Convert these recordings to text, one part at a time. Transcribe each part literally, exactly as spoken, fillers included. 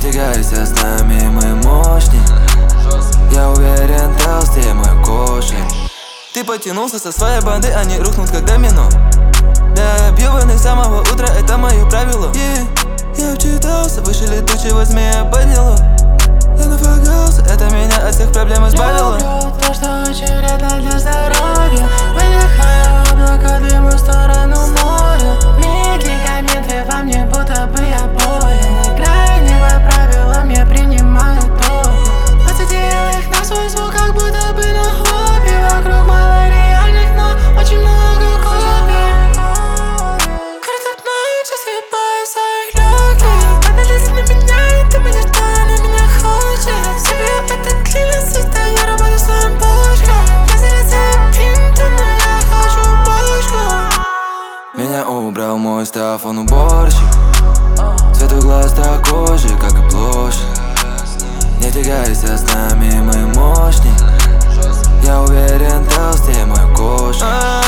тягайся с нами, мы мощней. Я уверен, толстее мой кошель. Ты потянулся со своей банды, они рухнут как домино. Да, объебанный с самого утра, это мое правило. yeah. Я вчитался, выше летучего змея подняло. Я нафагался, это меня от всех проблем избавило. Люблю то, что очень вредно для здоровья. Выдыхаю облако дыма в сторону моря. Медикаменты во мне, будто бы я болен. Играю не по правилам, я принимаю то. Подсадил их на свой звук, как будто бы на хобби. Вокруг мало реальных, но очень много копий. Крутят мной, часы пояса их легких. Анализ на меня, и ты будешь то, на меня хочешь. Себе этот длинный света, я работаю своим бошком. Я зарезаю пинту, но я хочу бошку. Меня убрал мой став, он уборщик. Цвет у глаз такой же, как и площадь. Не тягайся с нами, мы мощней. Я уверен, толстее мой кошель.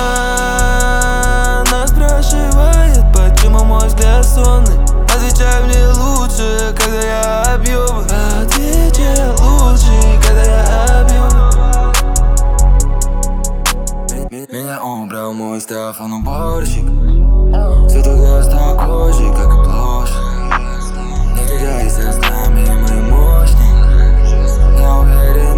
Она спрашивает, почему мой взгляд сонный. Отвечай мне лучше, когда я объёбан. Отвечай лучше, когда я объёбан. Меня убрал мой став, он уборщик. Цвет у глаз такой же, как и площадь. Не тягайся с нами, мы мощней. Я уверен,